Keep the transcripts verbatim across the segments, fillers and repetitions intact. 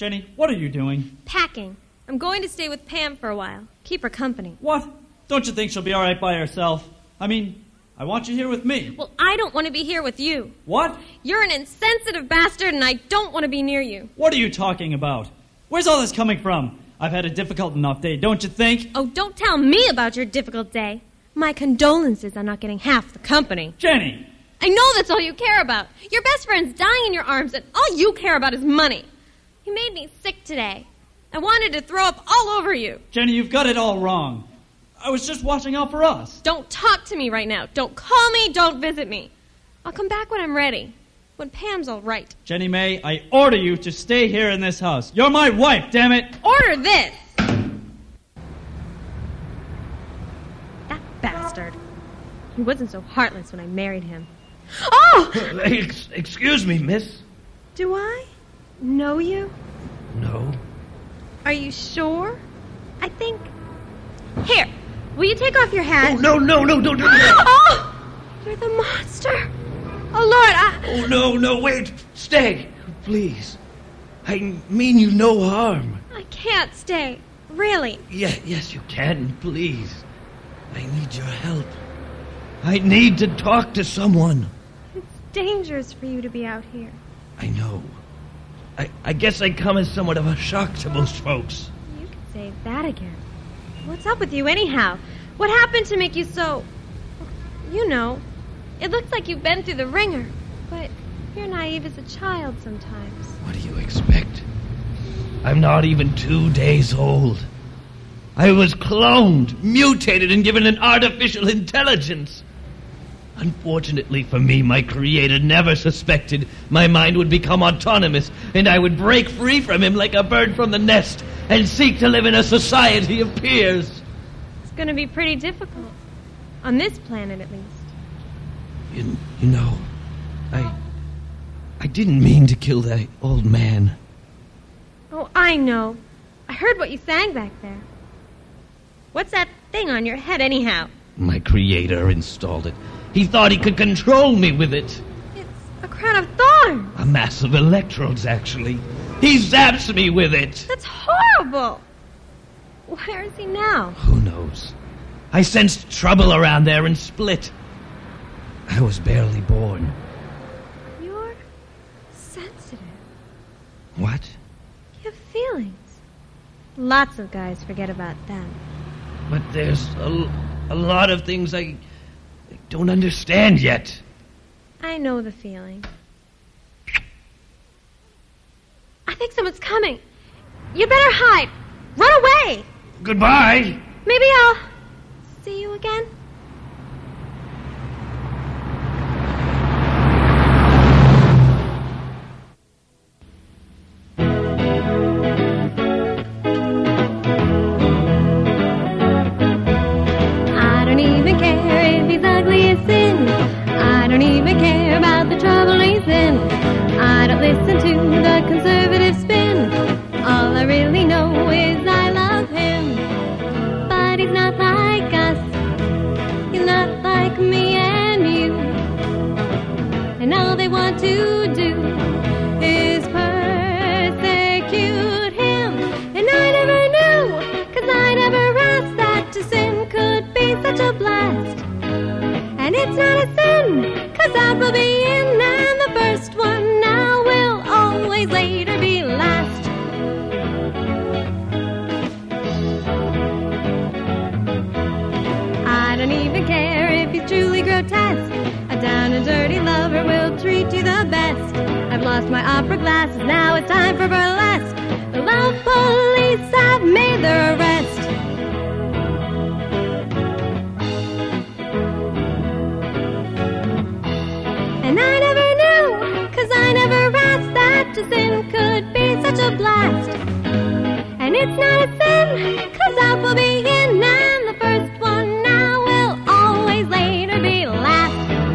Jenny, what are you doing? Packing. I'm going to stay with Pam for a while. Keep her company. What? Don't you think she'll be all right by herself? I mean, I want you here with me. Well, I don't want to be here with you. What? You're an insensitive bastard, and I don't want to be near you. What are you talking about? Where's all this coming from? I've had a difficult enough day, don't you think? Oh, don't tell me about your difficult day. My condolences on not getting half the company. Jenny! I know that's all you care about. Your best friend's dying in your arms, and all you care about is money. You made me sick today. I wanted to throw up all over you. Jenny, you've got it all wrong. I was just watching out for us. Don't talk to me right now. Don't call me. Don't visit me. I'll come back when I'm ready. When Pam's all right. Jenny May, I order you to stay here in this house. You're my wife, damn it. Order this. That bastard. He wasn't so heartless when I married him. Oh! Ex- excuse me, miss. Do I know you? No. Are you sure? I think... Here, will you take off your hat? Oh, no, no, no, don't do that. Oh! You're the monster. Oh, Lord, I... Oh, no, no, wait. Stay, please. I mean you no harm. I can't stay. Really. Yeah, yes, you can, please. I need your help. I need to talk to someone. It's dangerous for you to be out here. I know. I, I guess I come as somewhat of a shock to most folks. You can say that again. What's up with you anyhow? What happened to make you so... You know, it looks like you've been through the ringer, but you're naive as a child sometimes. What do you expect? I'm not even two days old. I was cloned, mutated, and given an artificial intelligence. Unfortunately for me, my creator never suspected my mind would become autonomous, and I would break free from him like a bird from the nest and seek to live in a society of peers. It's going to be pretty difficult. On this planet, at least. You, you know, I... I didn't mean to kill that old man. Oh, I know. I heard what you sang back there. What's that thing on your head, anyhow? My creator installed it. He thought he could control me with it. It's a crown of thorns. A mass of electrodes, actually. He zaps me with it. That's horrible. Where is he now? Who knows? I sensed trouble around there and split. I was barely born. You're sensitive. What? You have feelings. Lots of guys forget about them. But there's a, a lot of things I... I don't understand yet. I know the feeling. I think someone's coming. You better hide. Run away. Goodbye. Maybe I'll see you again. I don't even care if he's ugly as sin. I don't even care about the trouble he's in. I don't listen to the conservative spin. All I really know is I love him. But he's not like us. He's not like me and you. And all they want to do is persecute him. And I never knew, 'cause I never asked that to sin could be such a blast. And it's not a sin, 'cause that will be in, and the first one now will always later be last. I don't even care if he's truly grotesque. A down and dirty lover will treat you the best. I've lost my opera glasses, now it's time for burlesque. The love police have made their arrest. And I never knew, 'cause I never asked that to sin could be such a blast. And it's not a sin, 'cause that will be in, and the first one now will always later be last.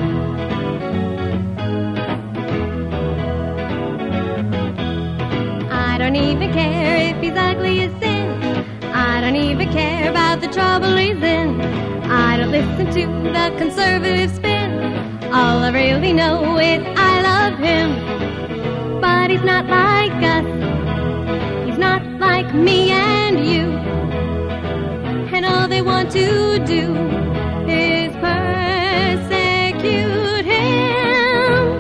I don't even care if he's ugly as sin. I don't even care about the trouble he's in. I don't listen to the conservative spin. All I really know is I love him. But he's not like us. want to do is persecute him.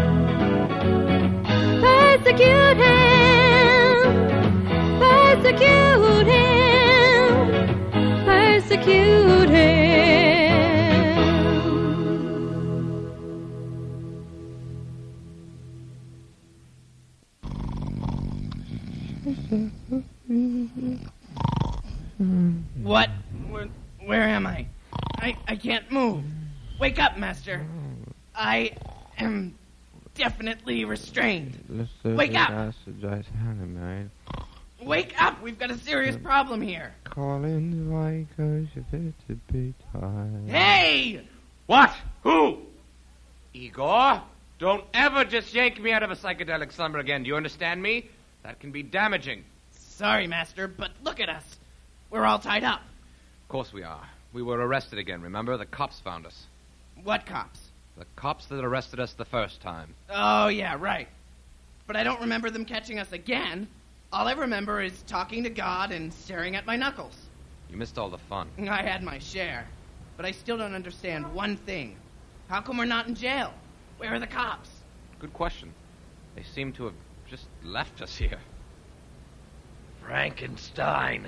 Persecute him. Persecute him. Persecute him. What? Where, where am I? I? I can't move. Wake up, Master. I am definitely restrained. Wake up! Wake up! We've got a serious problem here. Hey! What? Who? Igor? Don't ever just yank me out of a psychedelic slumber again. Do you understand me? That can be damaging. Sorry, Master, but look at us. We're all tied up. Of course we are. We were arrested again, remember? The cops found us. What cops? The cops that arrested us the first time. Oh, yeah, right. But I don't remember them catching us again. All I remember is talking to God and staring at my knuckles. You missed all the fun. I had my share. But I still don't understand one thing. How come we're not in jail? Where are the cops? Good question. They seem to have just left us here. Frankenstein.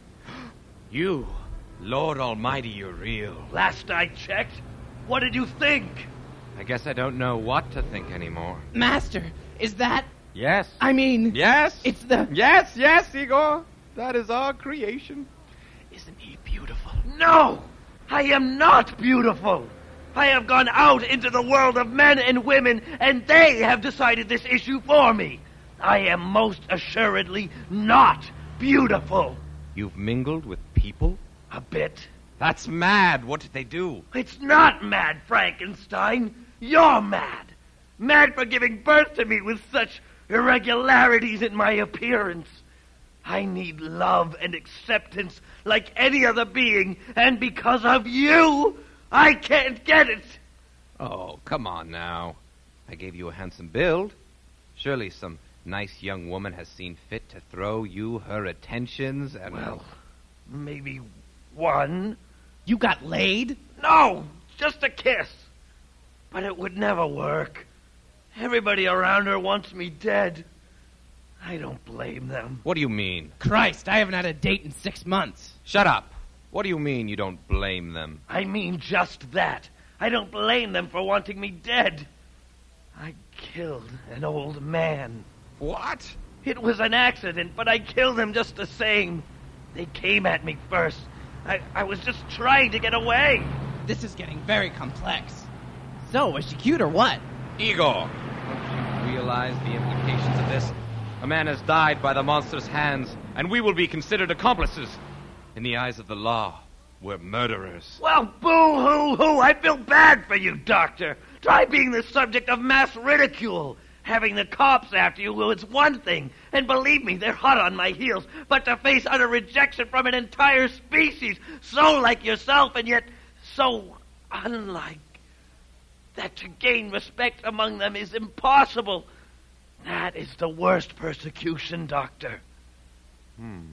You, Lord Almighty, you're real. Last I checked, what did you think? I guess I don't know what to think anymore. Master, is that... Yes. I mean... Yes. It's the... Yes, yes, Igor. That is our creation. Isn't he beautiful? No! I am not beautiful! I have gone out into the world of men and women, and they have decided this issue for me. I am most assuredly not beautiful. You've mingled with people? A bit. That's mad. What did they do? It's not mad, Frankenstein. You're mad. Mad for giving birth to me with such irregularities in my appearance. I need love and acceptance like any other being, and because of you, I can't get it. Oh, come on now. I gave you a handsome build. Surely some nice young woman has seen fit to throw you her attentions and... Well, maybe one. You got laid? No, just a kiss. But it would never work. Everybody around her wants me dead. I don't blame them. What do you mean? Christ, I haven't had a date in six months. Shut up. What do you mean you don't blame them? I mean just that. I don't blame them for wanting me dead. I killed an old man. What? It was an accident, but I killed him just the same. They came at me first. I, I was just trying to get away. This is getting very complex. So, was she cute or what? Igor, don't you realize the implications of this? A man has died by the monster's hands, and we will be considered accomplices. In the eyes of the law, we're murderers. Well, boo-hoo-hoo! I feel bad for you, Doctor. Try being the subject of mass ridicule. Having the cops after you, well, it's one thing. And believe me, they're hot on my heels. But to face utter rejection from an entire species, so like yourself and yet so unlike, that to gain respect among them is impossible. That is the worst persecution, Doctor. Hmm.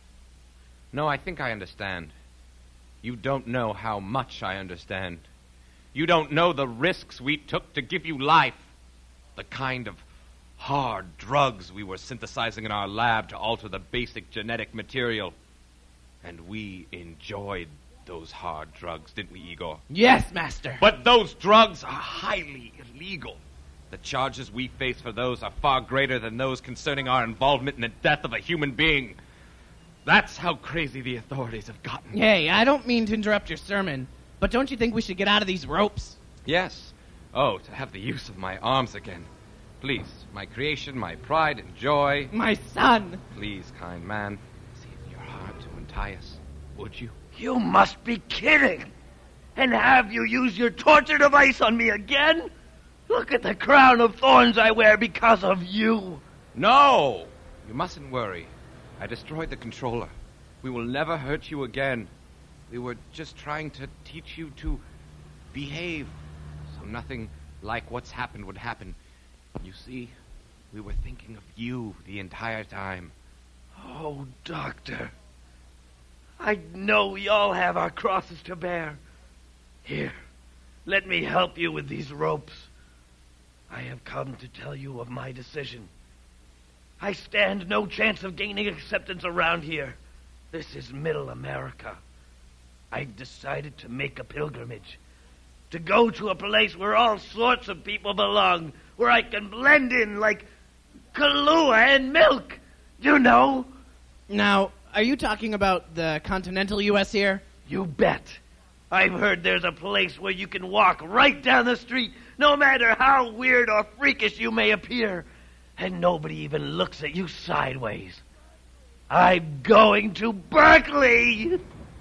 No, I think I understand. You don't know how much I understand. You don't know the risks we took to give you life. The kind of hard drugs we were synthesizing in our lab to alter the basic genetic material. And we enjoyed those hard drugs, didn't we, Igor? Yes, Master. But those drugs are highly illegal. The charges we face for those are far greater than those concerning our involvement in the death of a human being. That's how crazy the authorities have gotten. Hey, I don't mean to interrupt your sermon, but don't you think we should get out of these ropes? Yes. Oh, to have the use of my arms again. Please, my creation, my pride and joy. My son! Please, kind man, see it in your heart to untie us. Would you? You must be kidding. And have you used your torture device on me again? Look at the crown of thorns I wear because of you. No! You mustn't worry. I destroyed the controller. We will never hurt you again. We were just trying to teach you to behave, so nothing like what's happened would happen. You see, we were thinking of you the entire time. Oh, Doctor, I know we all have our crosses to bear. Here, let me help you with these ropes. I have come to tell you of my decision. I stand no chance of gaining acceptance around here. This is Middle America. I've decided to make a pilgrimage. To go to a place where all sorts of people belong. Where I can blend in like Kahlua and milk. You know? Now, are you talking about the continental U S here? You bet. I've heard there's a place where you can walk right down the street, no matter how weird or freakish you may appear, and nobody even looks at you sideways. I'm going to Berkeley!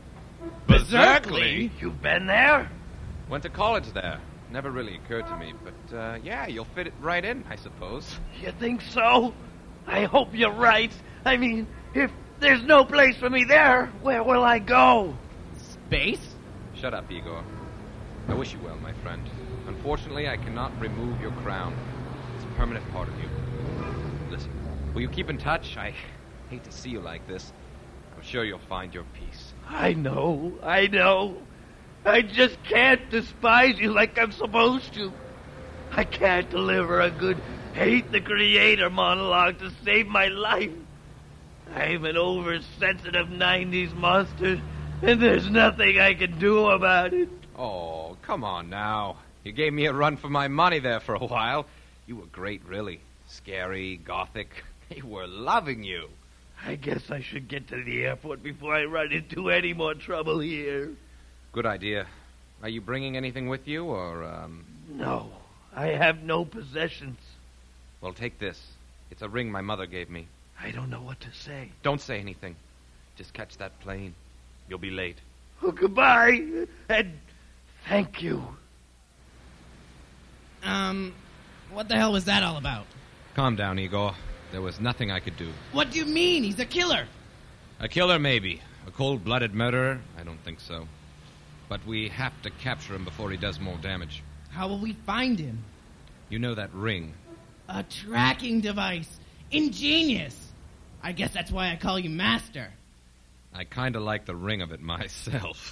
Berkeley? You've been there? Went to college there. Never really occurred to me, but, uh, yeah, you'll fit it right in, I suppose. You think so? I hope you're right. I mean, if there's no place for me there, where will I go? Space? Shut up, Igor. I wish you well, my friend. Unfortunately, I cannot remove your crown. It's a permanent part of you. Listen, will you keep in touch? I hate to see you like this. I'm sure you'll find your peace. I know, I know. I just can't despise you like I'm supposed to. I can't deliver a good hate the creator monologue to save my life. I'm an oversensitive nineties monster, and there's nothing I can do about it. Oh, come on now. You gave me a run for my money there for a while. You were great, really. Scary, gothic. They were loving you. I guess I should get to the airport before I run into any more trouble here. Good idea. Are you bringing anything with you, or, um... No, I have no possessions. Well, take this. It's a ring my mother gave me. I don't know what to say. Don't say anything. Just catch that plane. You'll be late. Oh, goodbye, and thank you. Um, what the hell was that all about? Calm down, Igor. There was nothing I could do. What do you mean? He's a killer. A killer, maybe. A cold-blooded murderer? I don't think so. But we have to capture him before he does more damage. How will we find him? You know that ring. A tracking device. Ingenious. I guess that's why I call you Master. I kind of like the ring of it myself.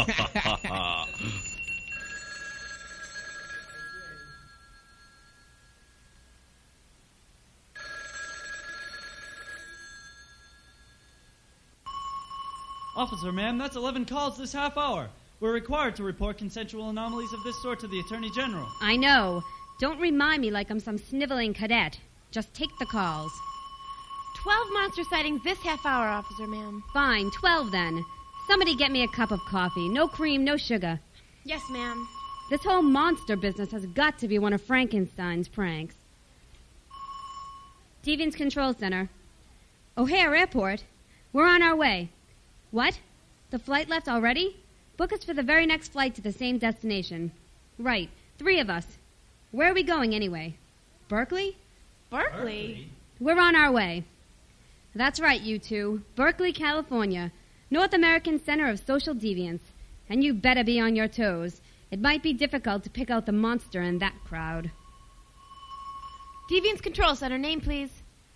Officer, ma'am, that's eleven calls this half hour. We're required to report consensual anomalies of this sort to the Attorney General. I know. Don't remind me like I'm some sniveling cadet. Just take the calls. Twelve monster sightings this half hour, officer, ma'am. Fine, twelve then. Somebody get me a cup of coffee. No cream, no sugar. Yes, ma'am. This whole monster business has got to be one of Frankenstein's pranks. Deviant's Control Center. O'Hare Airport. We're on our way. What? The flight left already? Book us for the very next flight to the same destination. Right. Three of us. Where are we going anyway? Berkeley? Berkeley? We're on our way. That's right, you two. Berkeley, California. North American Center of Social Deviance. And you better be on your toes. It might be difficult to pick out the monster in that crowd. Deviant's Control Center. Name, please.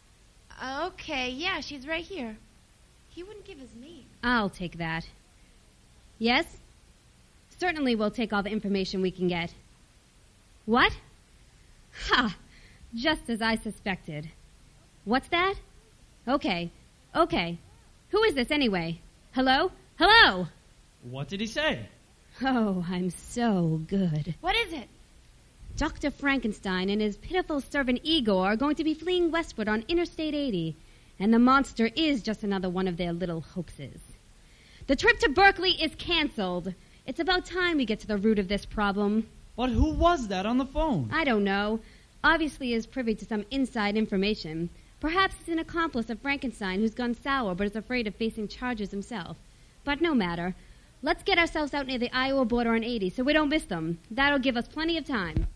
Okay, yeah, she's right here. He wouldn't give his name. I'll take that. Yes? Certainly we'll take all the information we can get. What? Ha! Just as I suspected. What's that? Okay. Okay. Who is this anyway? Hello? Hello! What did he say? Oh, I'm so good. What is it? Doctor Frankenstein and his pitiful servant Igor are going to be fleeing westward on Interstate eighty. And the monster is just another one of their little hoaxes. The trip to Berkeley is canceled. It's about time we get to the root of this problem. But who was that on the phone? I don't know. Obviously is privy to some inside information. Perhaps it's an accomplice of Frankenstein who's gone sour but is afraid of facing charges himself. But no matter. Let's get ourselves out near the Iowa border on eighty so we don't miss them. That'll give us plenty of time.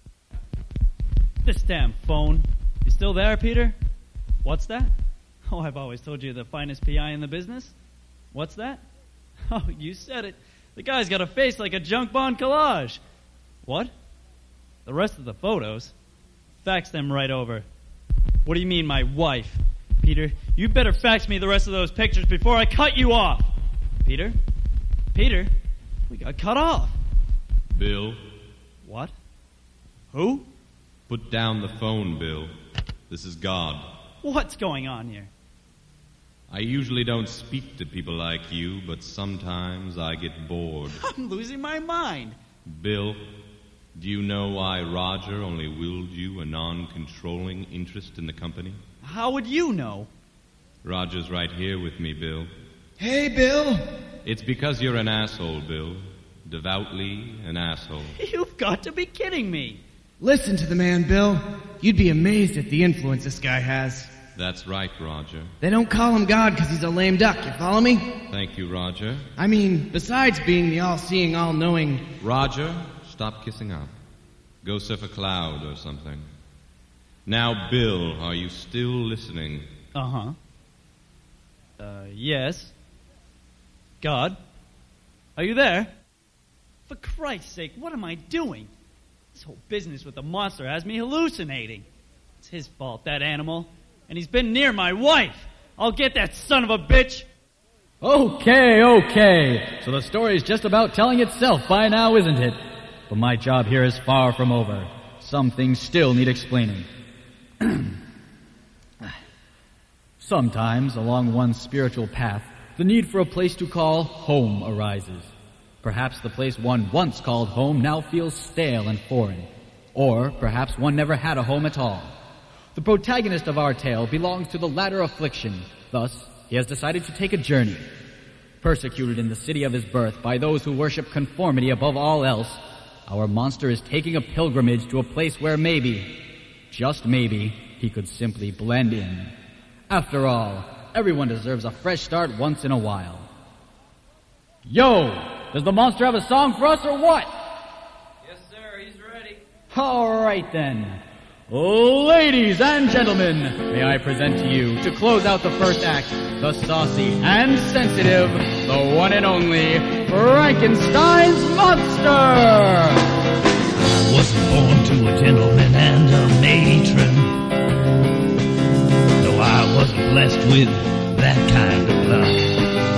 This damn phone. You still there, Peter? What's that? Oh, I've always told you the finest P I in the business. What's that? Oh, you said it. The guy's got a face like a junk bond collage. What? The rest of the photos? Fax them right over. What do you mean, my wife? Peter, you better fax me the rest of those pictures before I cut you off. Peter? Peter? We got cut off. Bill, What? Who? put down the phone, Bill. This is God. What's going on here? I usually don't speak to people like you, but sometimes I get bored. I'm losing my mind. Bill, do you know why Roger only willed you a non-controlling interest in the company? How would you know? Roger's right here with me, Bill. Hey, Bill. It's because you're an asshole, Bill. Devoutly an asshole. You've got to be kidding me. Listen to the man, Bill. You'd be amazed at the influence this guy has. That's right, Roger. They don't call him God because he's a lame duck, you follow me? Thank you, Roger. I mean, besides being the all-seeing, all-knowing... Roger, stop kissing up. Go surf a cloud or something. Now, Bill, are you still listening? Uh-huh. Uh, yes. God? Are you there? For Christ's sake, what am I doing? This whole business with the monster has me hallucinating. It's his fault, that animal. And he's been near my wife. I'll get that son of a bitch. Okay, okay. So the story's just about telling itself by now, isn't it? But my job here is far from over. Some things still need explaining. Sometimes, along one's spiritual path, the need for a place to call home arises. Perhaps the place one once called home now feels stale and foreign. Or perhaps one never had a home at all. The protagonist of our tale belongs to the latter affliction. Thus, he has decided to take a journey. Persecuted in the city of his birth by those who worship conformity above all else, our monster is taking a pilgrimage to a place where maybe, just maybe, he could simply blend in. After all, everyone deserves a fresh start once in a while. Yo! Does the monster have a song for us or what? Yes, sir. He's ready. All right, then. Ladies and gentlemen, may I present to you, to close out the first act, the saucy and sensitive, the one and only Frankenstein's Monster! I wasn't born to a gentleman and a matron, though I wasn't blessed with that kind of luck.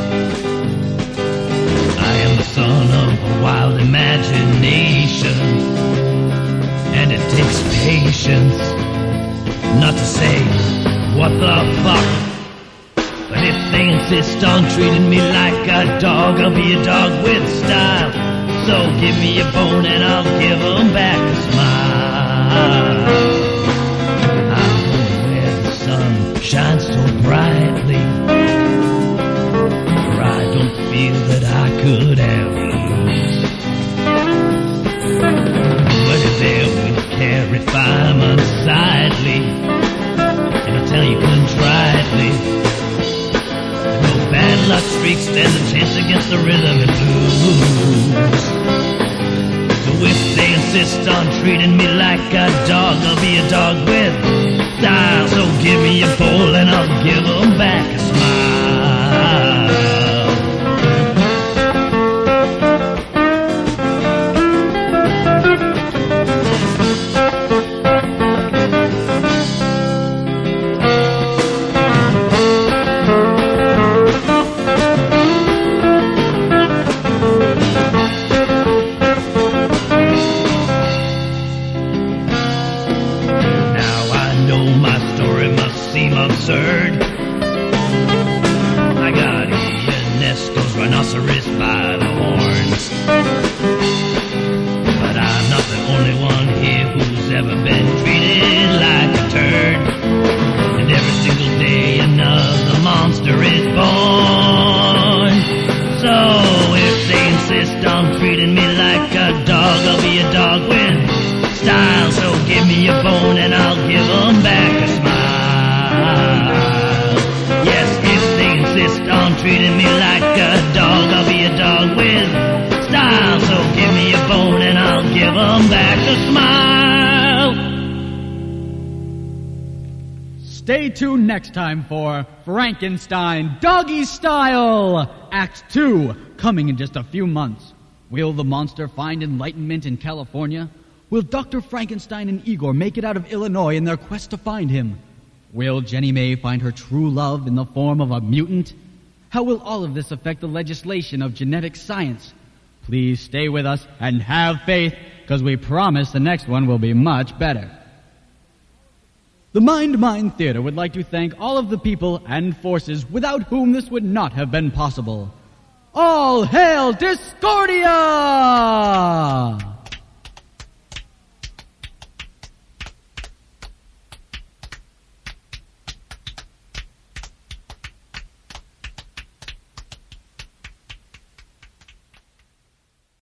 I am the son of a wild imagination, and it takes patience not to say, what the fuck? But if they insist on treating me like a dog, I'll be a dog with style. So give me a bone and I'll give them back a smile. I'm home where the sun shines so brightly, for I don't feel that I could ever lose. But if there would care if I'm unsightly, and I tell you contritely, that no bad luck streaks stand a chance against the rhythm and blues. So if they insist on treating me like a dog, I'll be a dog with style. So give me a bowl and I'll give them back a smile. Absurd. I got Ionesco's rhinoceros by the horns, but I'm not the only one here who's ever been treated like a turd. And every single day another monster is born. So if they insist on treating me like a dog, I'll be a dog with style. So give me a bone and I'll give them back a smile. Yes, if they insist on treating me like a dog, I'll be a dog with style. So give me a bone and I'll give them back a smile. Stay tuned next time for Frankenstein Doggy Style, Act two, coming in just a few months. Will the monster find enlightenment in California? Will Doctor Frankenstein and Igor make it out of Illinois in their quest to find him? Will Jenny May find her true love in the form of a mutant? How will all of this affect the legislation of genetic science? Please stay with us and have faith, because we promise the next one will be much better. The Mind Mind Theater would like to thank all of the people and forces without whom this would not have been possible. All hail Discordia!